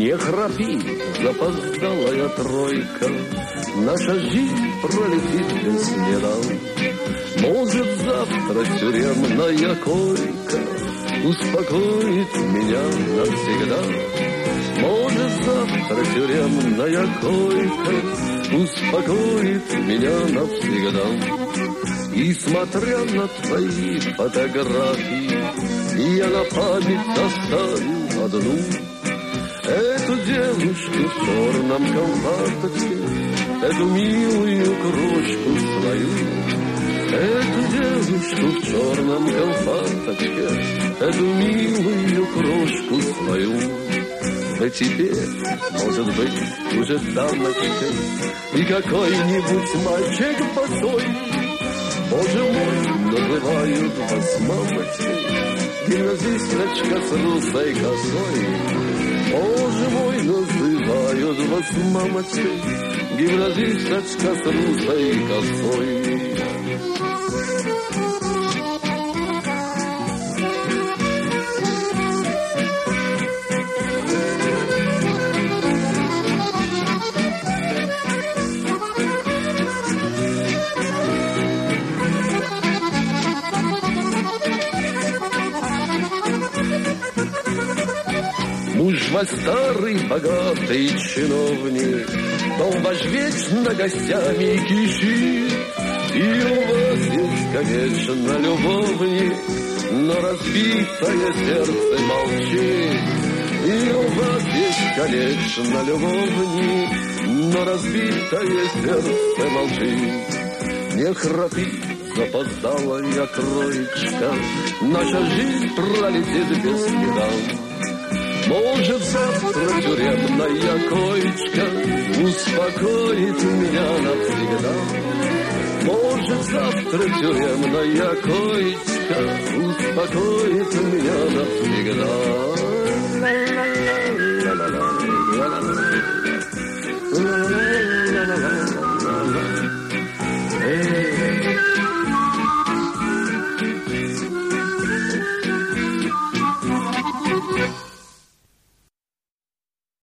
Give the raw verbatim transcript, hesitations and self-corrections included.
Не храпи, запоздалая тройка, наша жизнь пролетит без следа. Может, завтра тюремная койка успокоит меня навсегда. Может, завтра тюремная койка успокоит меня навсегда. И смотря на твои фотографии, я на память оставил одну. Эту девушку в черном колпачке, эту милую крошку свою. Эту девушку в черном колпачке, эту милую крошку свою. Да теперь, может быть, уже дамочкой и какой-нибудь мальчик босой. Боже мой, называют вас мамочкой, гимназисточка с русой косой. Боже мой, называют вас мамочкой, гимназисточка с русой косой. Муж ваш старый, богатый чиновник, дом ваш вечно гостями кишит. И у вас есть, конечно, любовник, но разбитое сердце молчит. И у вас есть, конечно, любовник, но разбитое сердце молчит. Не храпи, запоздалая троечка, наша жизнь пролетит без следа. Может, завтра тюремная коечка успокоит меня навсегда. Может, завтра тюремная коечка успокоит меня навсегда. Ла-ла-ла-ла-ла-ла-ла-ла-ла-ла-ла-ла-ла-ла.